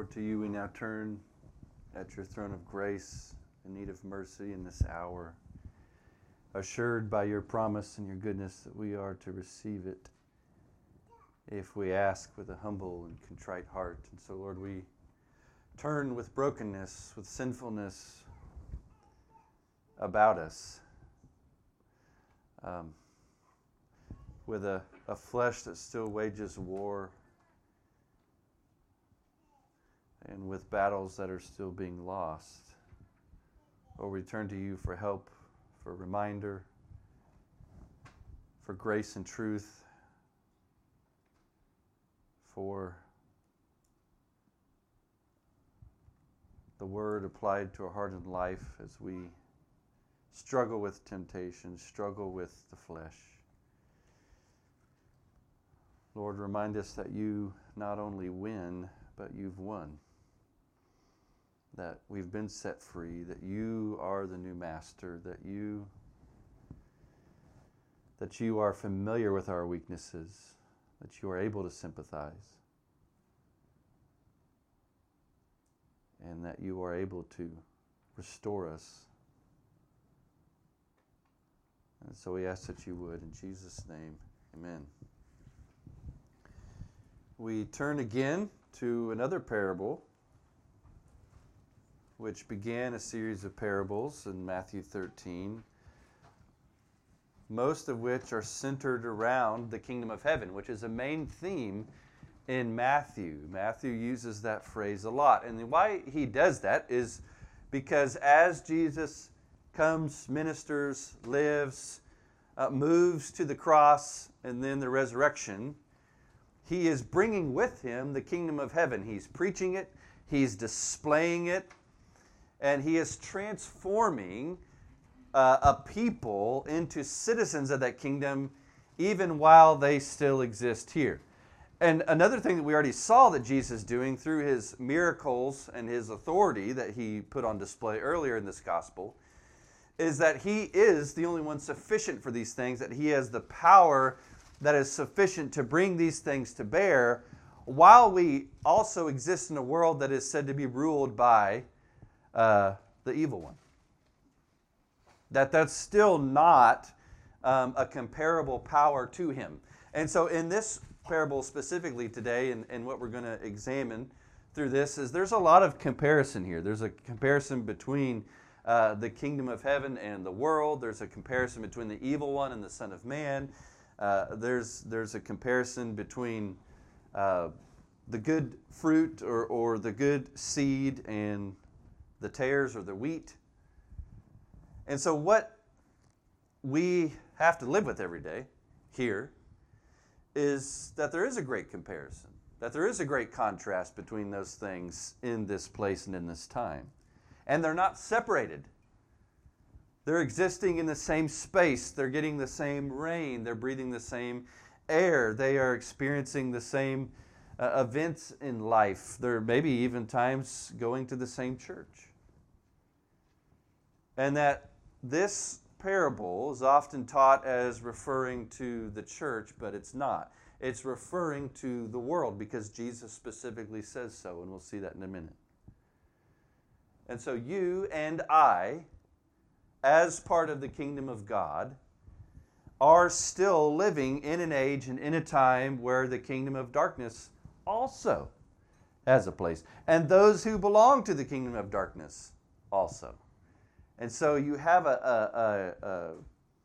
Lord, to you we now turn at your throne of grace in need of mercy in this hour, assured by your promise and your goodness that we are to receive it if we ask with a humble and contrite heart. And so, Lord, we turn with brokenness, with sinfulness about us, with a flesh that still wages war, and with battles that are still being lost. Lord, we turn to you for help, for reminder, for grace and truth, for the word applied to our heart and life as we struggle with temptation, struggle with the flesh. Lord, remind us that you not only win, but you've won. That we've been set free, that you are the new master, that you are familiar with our weaknesses, that you are able to sympathize, and that you are able to restore us. And so we ask that you would, in Jesus' name, amen. We turn again to another parable, which began a series of parables in Matthew 13, most of which are centered around the kingdom of heaven, which is a main theme in Matthew. Matthew uses that phrase a lot. And why he does that is because as Jesus comes, ministers, lives, moves to the cross, and then the resurrection, he is bringing with him the kingdom of heaven. He's preaching it, he's displaying it, and he is transforming a people into citizens of that kingdom even while they still exist here. And another thing that we already saw that Jesus is doing through his miracles and his authority that he put on display earlier in this gospel is that he is the only one sufficient for these things, that he has the power that is sufficient to bring these things to bear while we also exist in a world that is said to be ruled by the evil one. That's still not a comparable power to him. And so in this parable specifically today, and what we're going to examine through this, is there's a lot of comparison here. There's a comparison between the kingdom of heaven and the world. There's a comparison between the evil one and the Son of Man. There's a comparison between the good fruit or the good seed and the tares or the wheat. And so what we have to live with every day here is that there is a great comparison, that there is a great contrast between those things in this place and in this time. And they're not separated. They're existing in the same space. They're getting the same rain. They're breathing the same air. They are experiencing the same events in life. They're maybe even times going to the same church. And that this parable is often taught as referring to the church, but it's not. It's referring to the world because Jesus specifically says so, and we'll see that in a minute. And so you and I, as part of the kingdom of God, are still living in an age and in a time where the kingdom of darkness also has a place. And those who belong to the kingdom of darkness also. And so you have a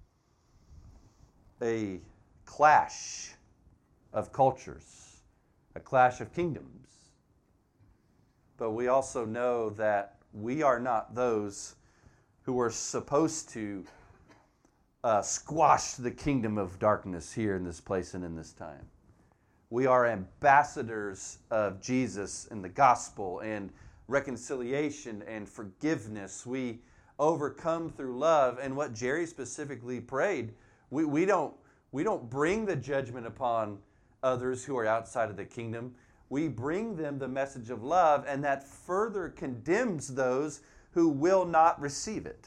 clash of cultures, a clash of kingdoms. But we also know that we are not those who are supposed to squash the kingdom of darkness here in this place and in this time. We are ambassadors of Jesus and the gospel and reconciliation and forgiveness. We overcome through love. And what Jerry specifically prayed, we don't bring the judgment upon others who are outside of the kingdom. We bring them the message of love, and that further condemns those who will not receive it.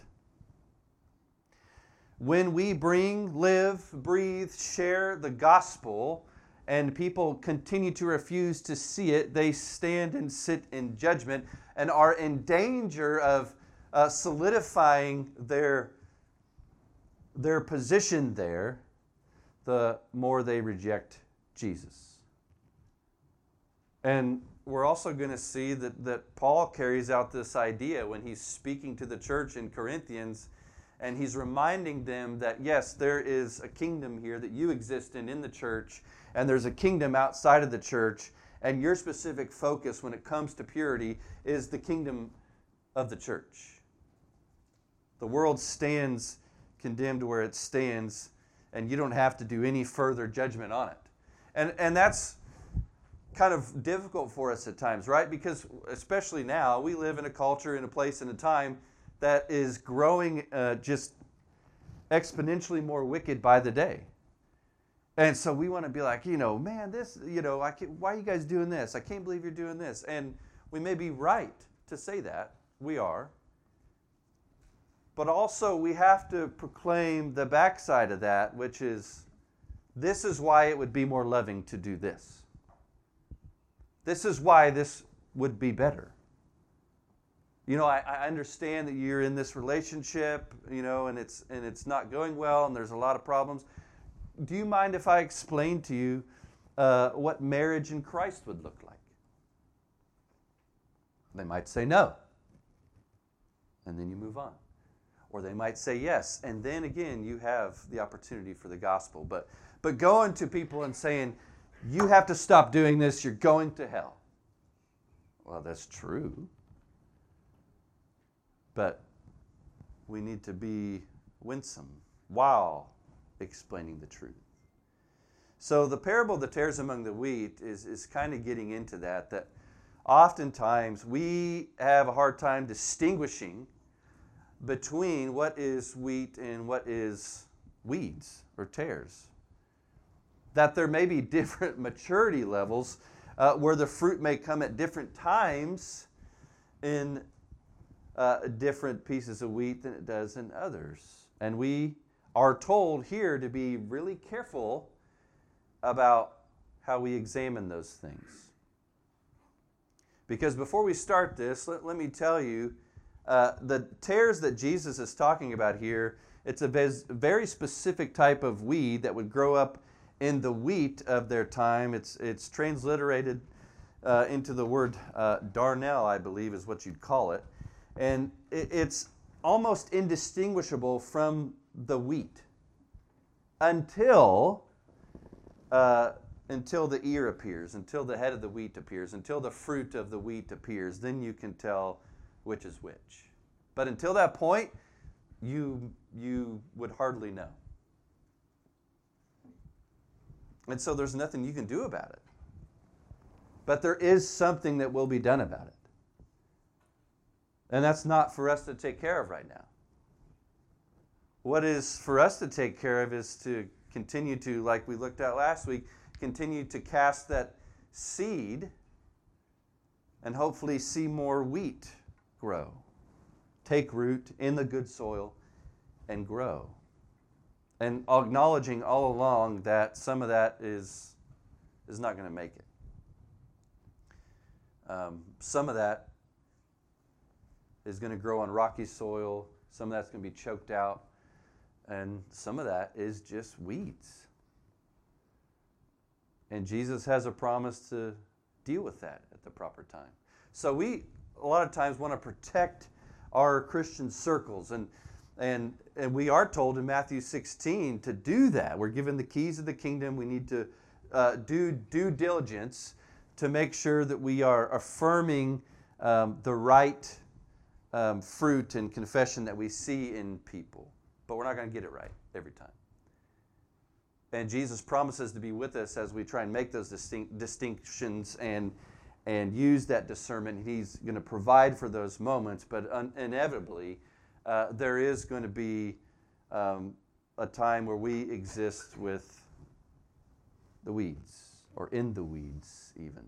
When we bring, live, breathe, share the gospel and people continue to refuse to see it, they stand and sit in judgment and are in danger of solidifying their position there, the more they reject Jesus. And we're also going to see that Paul carries out this idea when he's speaking to the church in Corinthians, and he's reminding them that, yes, there is a kingdom here that you exist in the church, and there's a kingdom outside of the church, and your specific focus when it comes to purity is the kingdom of the church. The world stands condemned where it stands, and you don't have to do any further judgment on it. And that's kind of difficult for us at times, right? Because especially now, we live in a culture, in a place, in a time that is growing just exponentially more wicked by the day. And so we want to be like, man, this, why are you guys doing this? I can't believe you're doing this. And we may be right to say that. We are. But also we have to proclaim the backside of that, which is, this is why it would be more loving to do this. This is why this would be better. I understand that you're in this relationship, and it's not going well, and there's a lot of problems. Do you mind if I explain to you what marriage in Christ would look like? They might say no, and then you move on. Or they might say yes, and then again you have the opportunity for the gospel. But going to people and saying, you have to stop doing this, you're going to hell. Well, that's true. But we need to be winsome while explaining the truth. So the parable of the tares among the wheat is kind of getting into that oftentimes we have a hard time distinguishing between what is wheat and what is weeds or tares. That there may be different maturity levels where the fruit may come at different times in different pieces of wheat than it does in others. And we are told here to be really careful about how we examine those things. Because before we start this, let me tell you, the tares that Jesus is talking about here, it's a very specific type of weed that would grow up in the wheat of their time. It's transliterated into the word darnel, I believe is what you'd call it. And it's almost indistinguishable from the wheat until the ear appears, until the head of the wheat appears, until the fruit of the wheat appears. Then you can tell which is which. But until that point, you would hardly know. And so there's nothing you can do about it. But there is something that will be done about it. And that's not for us to take care of right now. What is for us to take care of is to continue to, like we looked at last week, continue to cast that seed and hopefully see more wheat grow, take root in the good soil and grow. And acknowledging all along that some of that is not going to make it. Some of that is going to grow on rocky soil. Some of that's going to be choked out. And some of that is just weeds. And Jesus has a promise to deal with that at the proper time. So we, a lot of times, want to protect our Christian circles. And we are told in Matthew 16 to do that. We're given the keys of the kingdom. We need to do due diligence to make sure that we are affirming the right fruit and confession that we see in people. But we're not going to get it right every time. And Jesus promises to be with us as we try and make those distinctions and use that discernment. He's going to provide for those moments, but inevitably there is going to be a time where we exist with the weeds, or in the weeds even.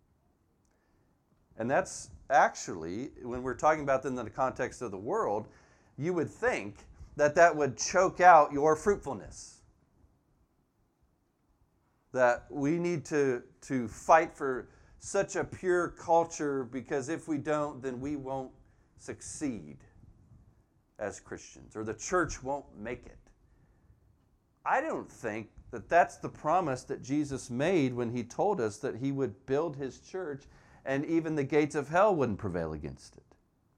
And that's actually, when we're talking about them in the context of the world, you would think that would choke out your fruitfulness. that we need to fight for such a pure culture, because if we don't, then we won't succeed as Christians, or the church won't make it. I don't think that that's the promise that Jesus made when he told us that he would build his church and even the gates of hell wouldn't prevail against it.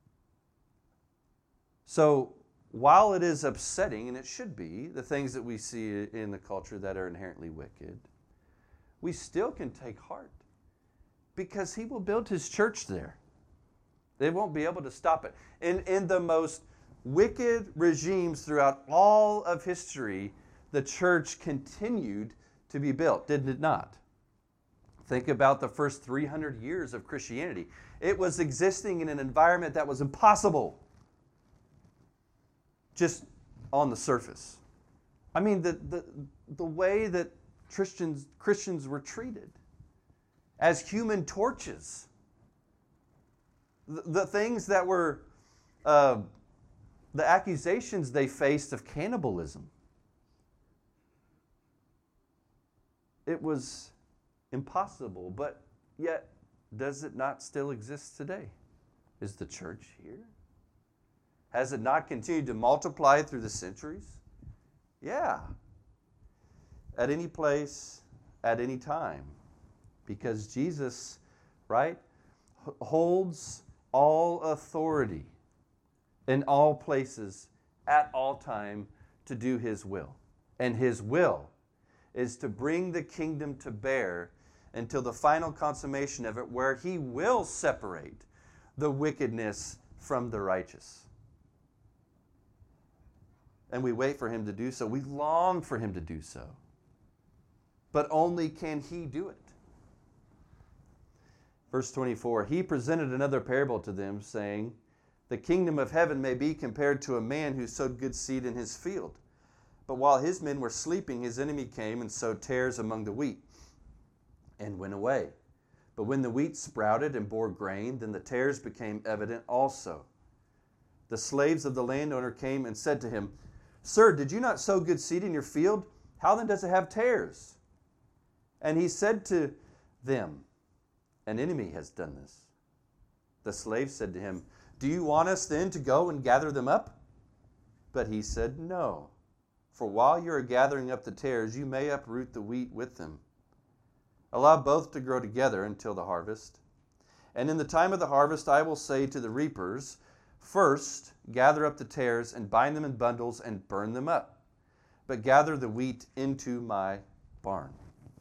So while it is upsetting, and it should be, the things that we see in the culture that are inherently wicked, we still can take heart, because he will build his church there. They won't be able to stop it. In the most wicked regimes throughout all of history, the church continued to be built, did it not? Think about the first 300 years of Christianity. It was existing in an environment that was impossible, just on the surface. I mean, the way that Christians were treated as human torches, the things that were, the accusations they faced of cannibalism. It was impossible, but yet, does it not still exist today? Is the church here? Has it not continued to multiply through the centuries? Yeah. At any place, at any time. Because Jesus, right, holds all authority in all places, at all time, to do his will. And his will is to bring the kingdom to bear until the final consummation of it, where he will separate the wickedness from the righteous. And we wait for him to do so. We long for him to do so. But only can he do it. Verse 24, he presented another parable to them, saying, the kingdom of heaven may be compared to a man who sowed good seed in his field. But while his men were sleeping, his enemy came and sowed tares among the wheat and went away. But when the wheat sprouted and bore grain, then the tares became evident also. The slaves of the landowner came and said to him, Sir, did you not sow good seed in your field? How then does it have tares? And he said to them, an enemy has done this. The slave said to him, Do you want us then to go and gather them up? But he said, No. For while you are gathering up the tares, you may uproot the wheat with them. Allow both to grow together until the harvest. And in the time of the harvest, I will say to the reapers, First, gather up the tares and bind them in bundles and burn them up. But gather the wheat into my barn.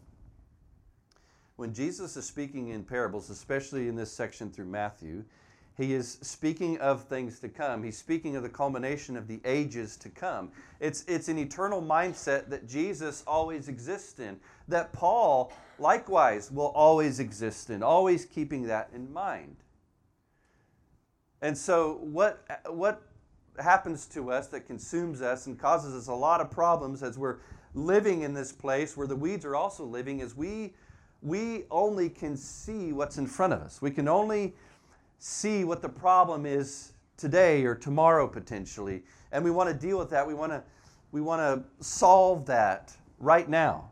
When Jesus is speaking in parables, especially in this section through Matthew, he is speaking of things to come. He's speaking of the culmination of the ages to come. It's an eternal mindset that Jesus always exists in, that Paul likewise will always exist in, always keeping that in mind. And so what happens to us that consumes us and causes us a lot of problems as we're living in this place where the weeds are also living is we only can see what's in front of us. We can only see what the problem is today or tomorrow potentially, and we want to deal with that. We want to solve that right now.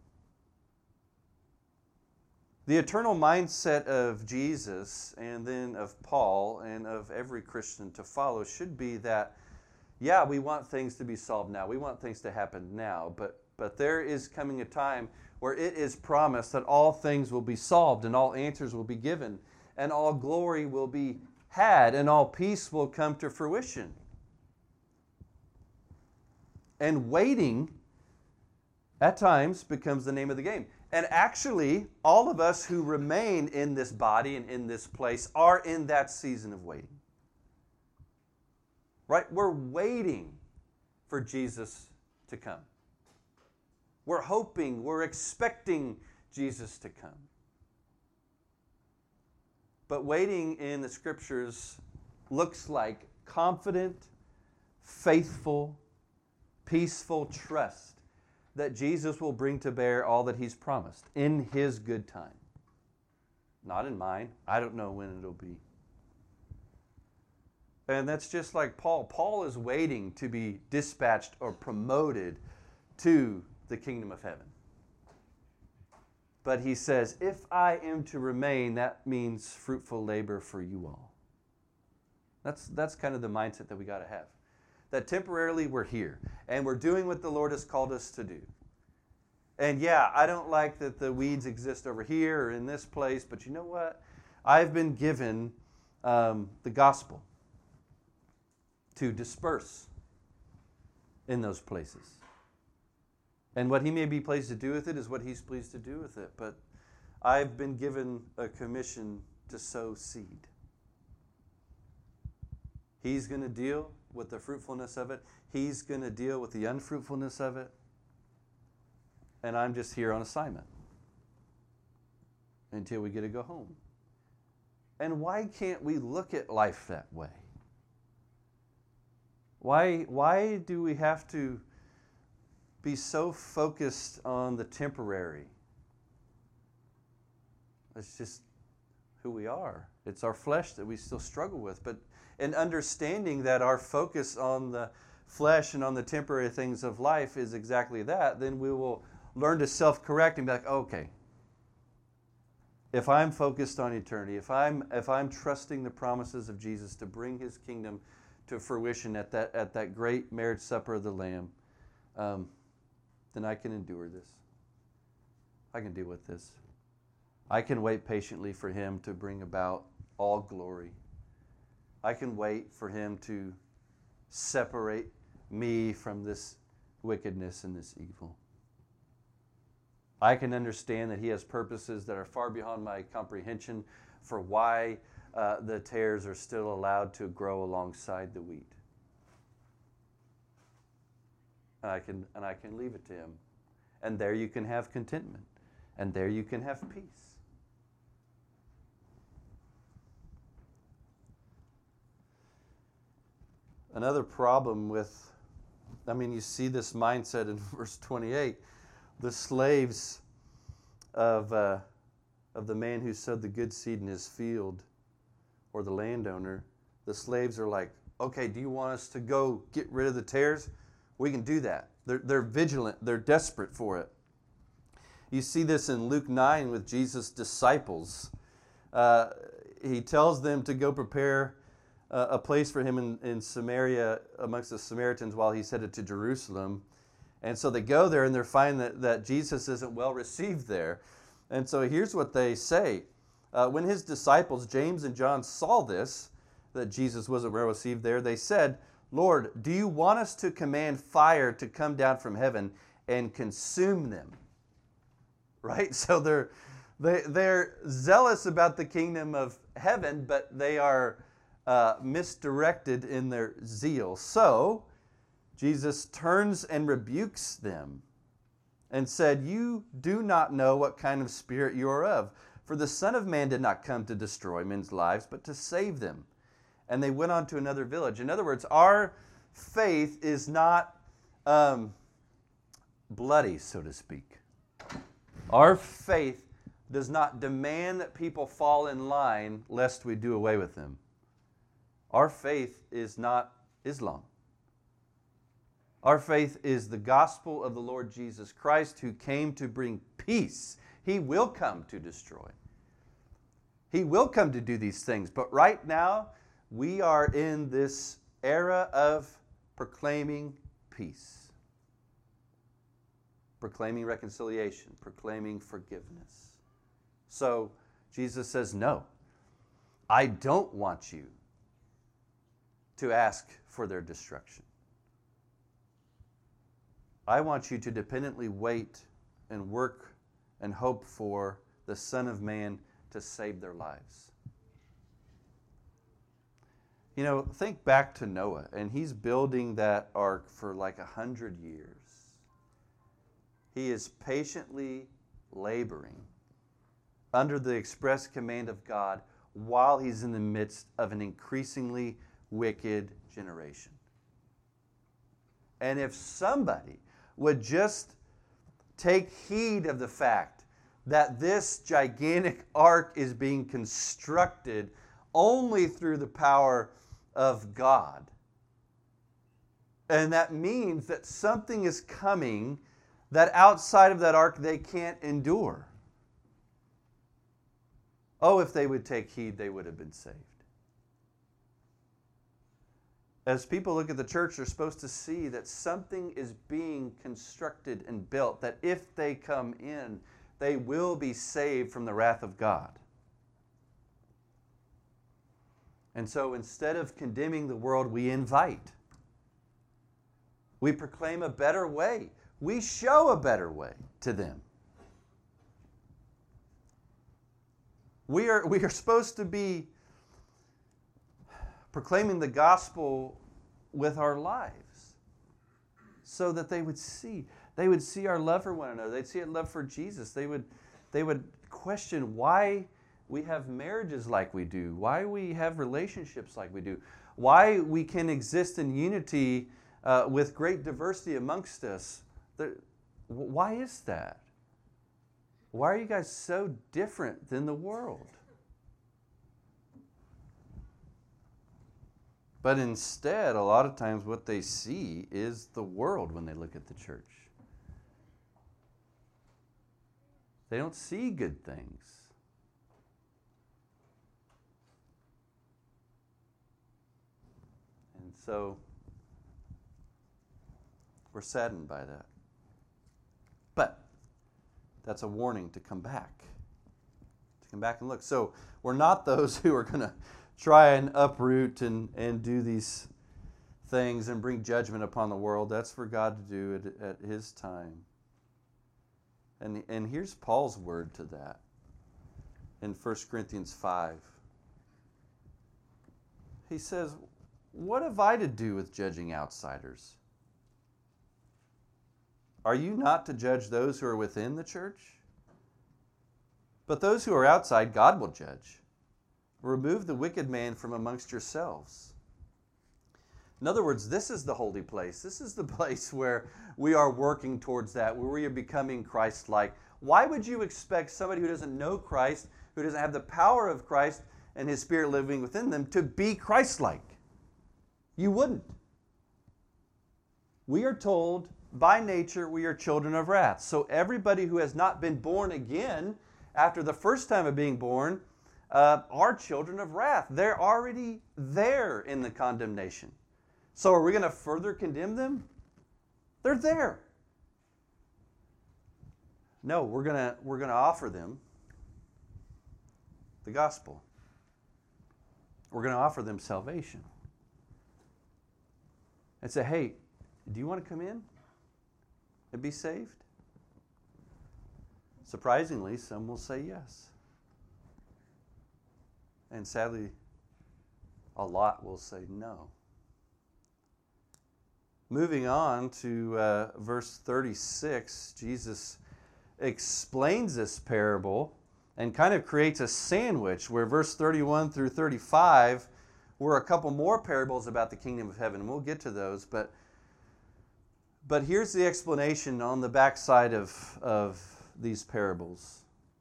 The eternal mindset of Jesus and then of Paul and of every Christian to follow should be that, yeah, we want things to be solved now. We want things to happen now, but there is coming a time where it is promised that all things will be solved and all answers will be given and all glory will be had and all peace will come to fruition. And waiting at times becomes the name of the game. And actually, all of us who remain in this body and in this place are in that season of waiting. Right? We're waiting for Jesus to come. We're hoping, we're expecting Jesus to come. But waiting in the Scriptures looks like confident, faithful, peaceful trust that Jesus will bring to bear all that He's promised in His good time. Not in mine. I don't know when it'll be. And that's just like Paul. Paul is waiting to be dispatched or promoted to the kingdom of heaven. But he says, if I am to remain, that means fruitful labor for you all. That's kind of the mindset that we got to have. That temporarily we're here, and we're doing what the Lord has called us to do. And yeah, I don't like that the weeds exist over here or in this place, but you know what? I've been given the gospel to disperse in those places. And what he may be pleased to do with it is what he's pleased to do with it. But I've been given a commission to sow seed. He's going to deal with the fruitfulness of it. He's going to deal with the unfruitfulness of it. And I'm just here on assignment until we get to go home. And why can't we look at life that way? Why do we have to be so focused on the temporary? It's just who we are. It's our flesh that we still struggle with. But in understanding that our focus on the flesh and on the temporary things of life is exactly that, then we will learn to self-correct and be like, okay, if I'm focused on eternity, if I'm trusting the promises of Jesus to bring his kingdom to fruition at that great marriage supper of the Lamb, then I can endure this. I can deal with this. I can wait patiently for him to bring about all glory. I can wait for him to separate me from this wickedness and this evil. I can understand that he has purposes that are far beyond my comprehension for why the tares are still allowed to grow alongside the wheat. And I can leave it to him. And there you can have contentment. And there you can have peace. Another problem with, you see this mindset in verse 28. The slaves of the man who sowed the good seed in his field, or the landowner, the slaves are like, okay, do you want us to go get rid of the tares? We can do that. They're vigilant. They're desperate for it. You see this in Luke 9 with Jesus' disciples. He tells them to go prepare a place for him in Samaria amongst the Samaritans while he's headed to Jerusalem. And so they go there and they find that Jesus isn't well received there. And so here's what they say. When his disciples, James and John, saw this, that Jesus wasn't well received there, they said, Lord, do you want us to command fire to come down from heaven and consume them? Right? So they're zealous about the kingdom of heaven, but they are misdirected in their zeal. So Jesus turns and rebukes them and said, you do not know what kind of spirit you are of, for the Son of Man did not come to destroy men's lives, but to save them. And they went on to another village. In other words, our faith is not bloody, so to speak. Our faith does not demand that people fall in line lest we do away with them. Our faith is not Islam. Our faith is the gospel of the Lord Jesus Christ, who came to bring peace. He will come to destroy. He will come to do these things. But right now, we are in this era of proclaiming peace, proclaiming reconciliation, proclaiming forgiveness. So Jesus says, no, I don't want you to ask for their destruction. I want you to dependently wait and work and hope for the Son of Man to save their lives. Think back to Noah, and he's building that ark for like 100 years. He is patiently laboring under the express command of God while he's in the midst of an increasingly wicked generation. And if somebody would just take heed of the fact that this gigantic ark is being constructed only through the power of God. And that means that something is coming that outside of that ark they can't endure. Oh, if they would take heed, they would have been saved. As people look at the church, they're supposed to see that something is being constructed and built, that if they come in, they will be saved from the wrath of God. And so instead of condemning the world, we invite. We proclaim a better way. We show a better way to them. We are supposed to be proclaiming the gospel with our lives so that they would see our love for one another. They'd see our love for Jesus. They would question why we have marriages like we do, why we have relationships like we do, why we can exist in unity with great diversity amongst us. Why is that? Why are you guys so different than the world? But instead, a lot of times what they see is the world when they look at the church. They don't see good things. And so we're saddened by that. But that's a warning to come back. To come back and look. So we're not those who are going to try and uproot and do these things and bring judgment upon the world. That's for God to do at His time. And here's Paul's word to that in 1 Corinthians 5. He says, "What have I to do with judging outsiders? Are you not to judge those who are within the church? But those who are outside, God will judge. Remove the wicked man from amongst yourselves." In other words, this is the holy place. This is the place where we are working towards that, where we are becoming Christ-like. Why would you expect somebody who doesn't know Christ, who doesn't have the power of Christ and His Spirit living within them, to be Christ-like? You wouldn't. We are told by nature we are children of wrath. So everybody who has not been born again after the first time of being born are children of wrath. They're already there in the condemnation. So are we going to further condemn them? They're there. No, we're going to offer them the gospel. We're going to offer them salvation. And say, hey, do you want to come in and be saved? Surprisingly, some will say yes. And sadly, a lot will say no. Moving on to verse 36, Jesus explains this parable and kind of creates a sandwich where verse 31 through 35 were a couple more parables about the kingdom of heaven. And we'll get to those, but here's the explanation on the backside of these parables.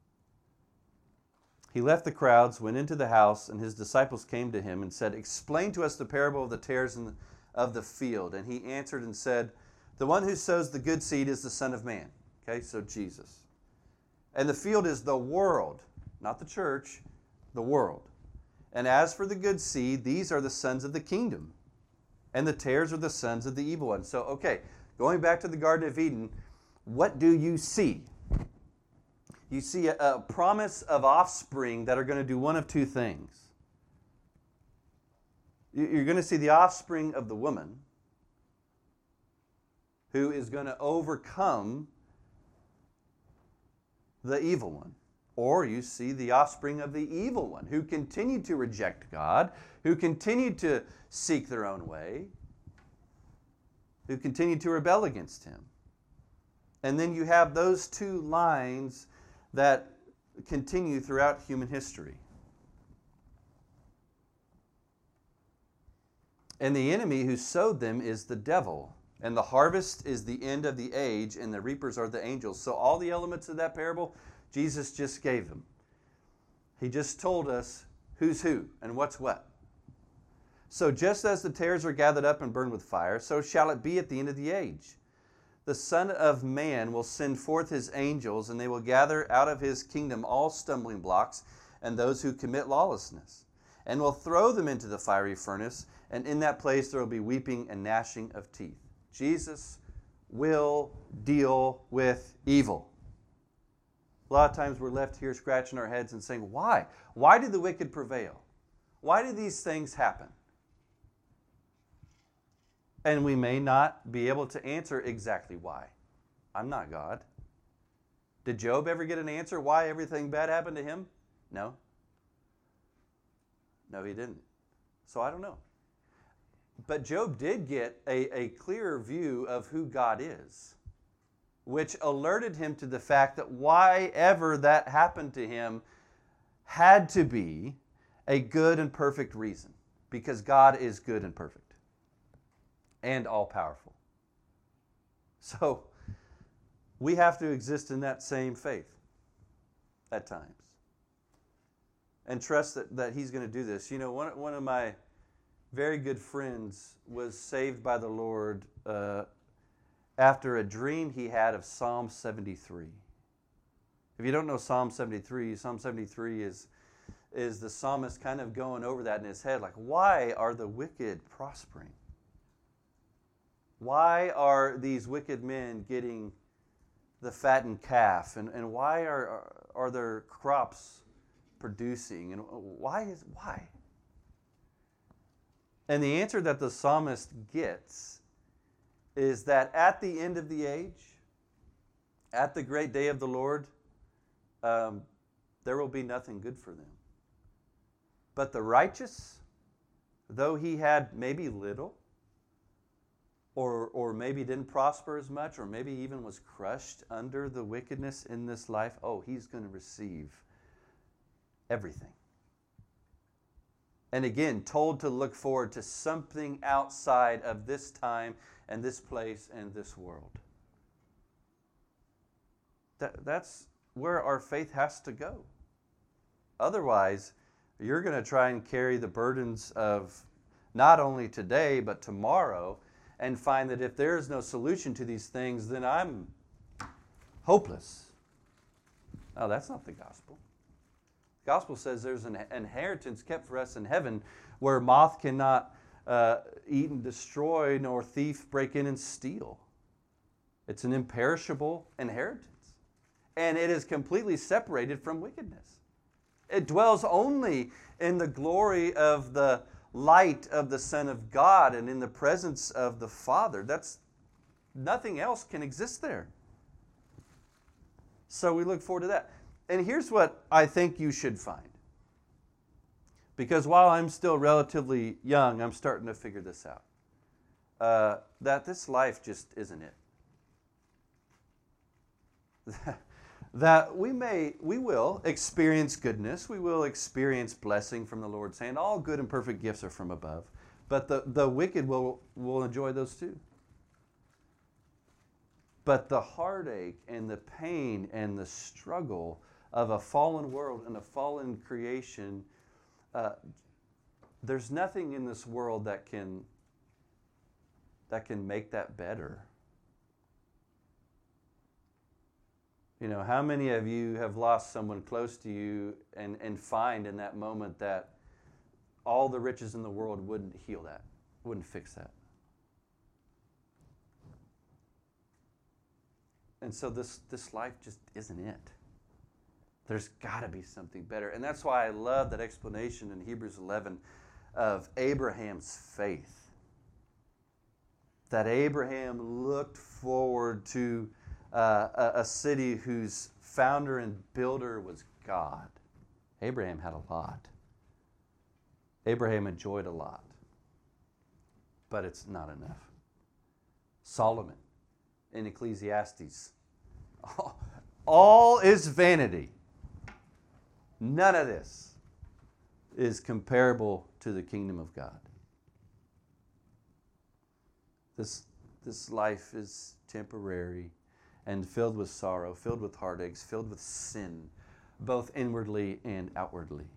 He left the crowds, went into the house, and his disciples came to him and said, "Explain to us the parable of the tares of the field." And he answered and said, "The one who sows the good seed is the Son of Man." Okay, so Jesus. "And the field is the world," not the church, the world. "And as for the good seed, these are the sons of the kingdom. And the tares are the sons of the evil one." So, okay, going back to the Garden of Eden, what do you see? You see a promise of offspring that are going to do one of two things. You're going to see the offspring of the woman who is going to overcome the evil one. Or you see the offspring of the evil one who continue to reject God, who continue to seek their own way, who continue to rebel against Him. And then you have those two lines that continue throughout human history. And the enemy who sowed them is the devil. And the harvest is the end of the age, and the reapers are the angels. So all the elements of that parable, Jesus just gave them. He just told us who's who and what's what. So just as the tares are gathered up and burned with fire, so shall it be at the end of the age. The Son of Man will send forth His angels, and they will gather out of His kingdom all stumbling blocks and those who commit lawlessness, and will throw them into the fiery furnace, and in that place there will be weeping and gnashing of teeth. Jesus will deal with evil. A lot of times we're left here scratching our heads and saying, why? Why did the wicked prevail? Why do these things happen? And we may not be able to answer exactly why. I'm not God. Did Job ever get an answer why everything bad happened to him? No. No, he didn't. So I don't know. But Job did get a clearer view of who God is, which alerted him to the fact that why ever that happened to him had to be a good and perfect reason, because God is good and perfect and all-powerful. So we have to exist in that same faith at times and trust that He's going to do this. You know, one of my very good friends was saved by the Lord after a dream he had of Psalm 73. If you don't know Psalm 73 is the psalmist kind of going over that in his head, like, why are the wicked prospering? Why are these wicked men getting the fattened calf? And why are their crops producing? And why? And the answer that the psalmist gets is that at the end of the age, at the great day of the Lord, there will be nothing good for them. But the righteous, though he had maybe little, or maybe didn't prosper as much, or maybe even was crushed under the wickedness in this life, he's going to receive everything. And again, told to look forward to something outside of this time and this place and this world. That's where our faith has to go. Otherwise, you're going to try and carry the burdens of not only today, but tomorrow, and find that if there is no solution to these things, then I'm hopeless. No, that's not the gospel. The gospel says there's an inheritance kept for us in heaven where moth cannot eat and destroy, nor thief break in and steal. It's an imperishable inheritance. And it is completely separated from wickedness. It dwells only in the glory of the light of the Son of God and in the presence of the Father. Nothing else can exist there. So we look forward to that. And here's what I think you should find. Because while I'm still relatively young, I'm starting to figure this out. That this life just isn't it. That we will experience goodness, we will experience blessing from the Lord's hand. All good and perfect gifts are from above. But the wicked will enjoy those too. But the heartache and the pain and the struggle of a fallen world and a fallen creation, there's nothing in this world that can make that better. You know, how many of you have lost someone close to you and find in that moment that all the riches in the world wouldn't heal that, wouldn't fix that? And so this life just isn't it. There's got to be something better. And that's why I love that explanation in Hebrews 11 of Abraham's faith. That Abraham looked forward to a city whose founder and builder was God. Abraham had a lot. Abraham enjoyed a lot. But it's not enough. Solomon in Ecclesiastes, all is vanity. None of this is comparable to the kingdom of God. This life is temporary and filled with sorrow, filled with heartaches, filled with sin, both inwardly and outwardly.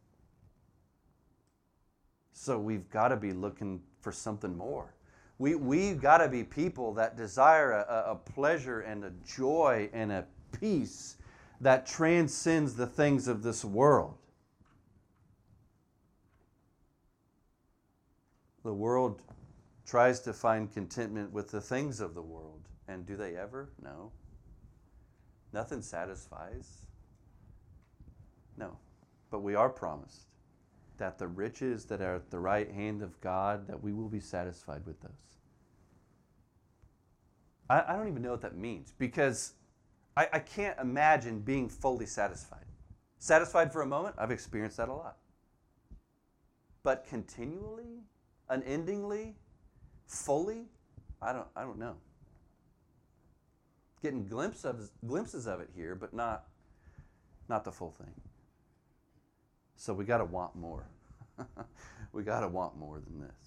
So we've got to be looking for something more. We've got to be people that desire a pleasure and a joy and a peace that transcends the things of this world. The world tries to find contentment with the things of the world. And do they ever? No. Nothing satisfies. No. But we are promised that the riches that are at the right hand of God, that we will be satisfied with those. I don't even know what that means, because I can't imagine being fully satisfied. Satisfied for a moment, I've experienced that a lot. But continually, unendingly, fully, I don't know. Getting glimpses of it here, but not the full thing. So we got to want more. We got to want more than this.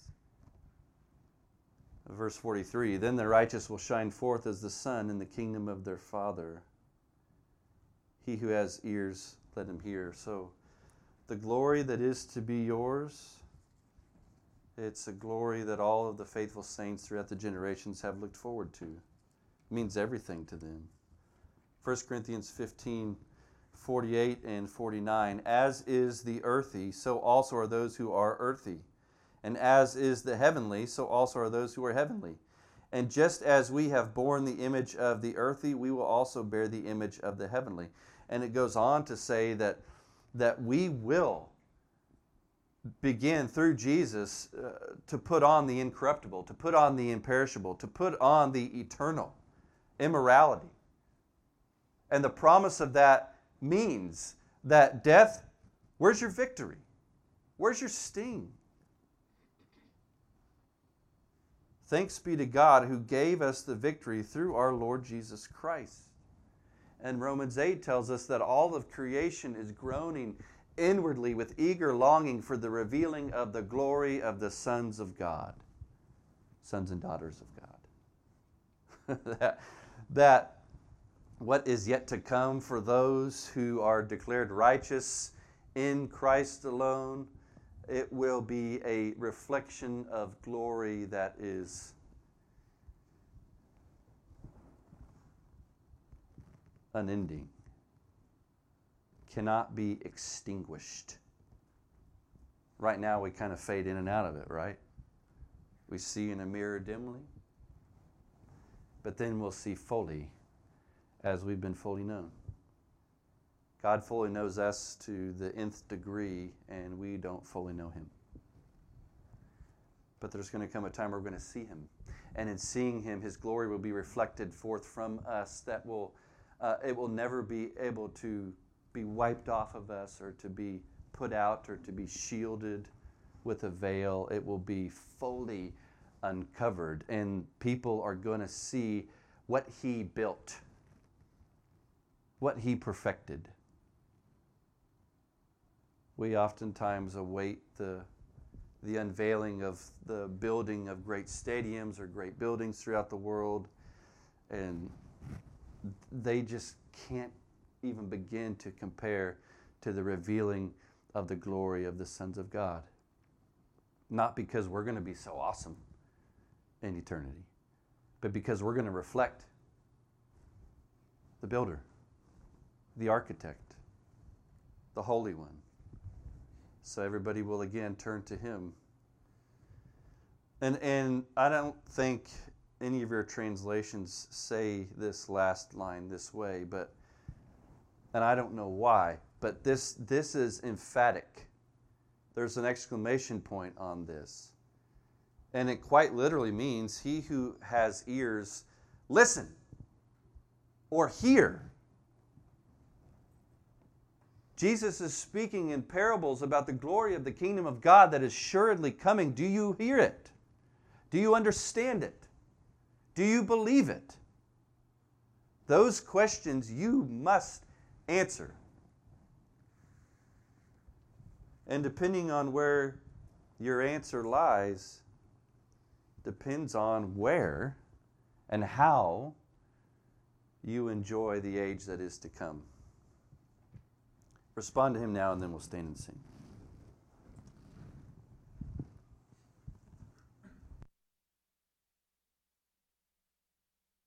Verse 43, then the righteous will shine forth as the sun in the kingdom of their Father. He who has ears, let him hear. So the glory that is to be yours, it's a glory that all of the faithful saints throughout the generations have looked forward to. It means everything to them. 1 Corinthians 15, 48 and 49, as is the earthy, so also are those who are earthy. And as is the heavenly, so also are those who are heavenly. And just as we have borne the image of the earthy, we will also bear the image of the heavenly. And it goes on to say that we will begin through Jesus to put on the incorruptible, to put on the imperishable, to put on the eternal, immorality. And the promise of that means that death, where's your victory? Where's your sting? Thanks be to God who gave us the victory through our Lord Jesus Christ. And Romans 8 tells us that all of creation is groaning inwardly with eager longing for the revealing of the glory of the sons of God. Sons and daughters of God. that what is yet to come for those who are declared righteous in Christ alone, it will be a reflection of glory that is unending, cannot be extinguished. Right now we kind of fade in and out of it, right? We see in a mirror dimly, but then we'll see fully as we've been fully known. God fully knows us to the nth degree, and we don't fully know Him. But there's going to come a time where we're going to see Him. And in seeing Him, His glory will be reflected forth from us. That will, it will never be able to be wiped off of us, or to be put out, or to be shielded with a veil. It will be fully uncovered, and people are going to see what He built, what He perfected. We oftentimes await the unveiling of the building of great stadiums or great buildings throughout the world, and they just can't even begin to compare to the revealing of the glory of the sons of God. Not because we're going to be so awesome in eternity, but because we're going to reflect the builder, the architect, the Holy One. So everybody will again turn to Him. And I don't think any of your translations say this last line this way, but, and I don't know why, but this is emphatic. There's an exclamation point on this. And it quite literally means, he who has ears, listen or hear. Jesus is speaking in parables about the glory of the kingdom of God that is assuredly coming. Do you hear it? Do you understand it? Do you believe it? Those questions you must answer. And depending on where your answer lies, depends on where and how you enjoy the age that is to come. Respond to Him now, and then we'll stand and sing.